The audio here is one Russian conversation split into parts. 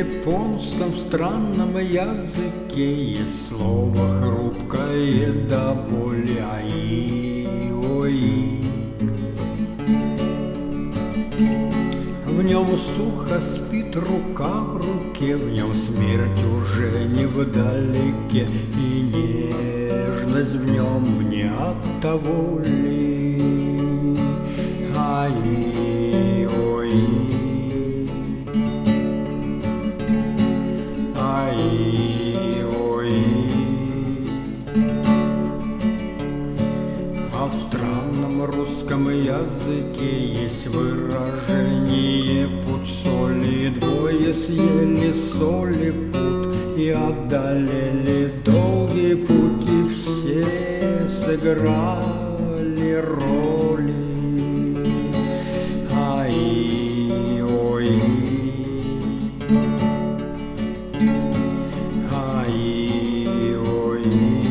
японском странном языке есть слово хрупкое до боли аи-ой. В нем сухо спит рука в руке, в нем смерть уже не вдалеке, и нежность в нем не от того ли. Ай-ой, ай-ой. А в странном русском языке есть выражение путь соли, двое съели соли путь и одолели долгий путь, и все сыграли роли. Ай-ой, ай-ой.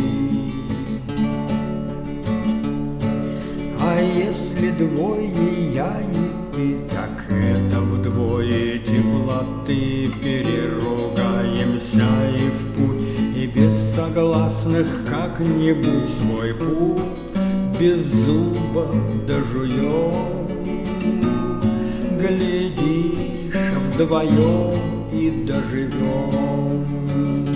А если двое я и ты, так это вдвое теплоты. Переругаемся и в путь, и без согласных как-нибудь свой путь без зуба дожуем. Глядишь, вдвоем и доживем.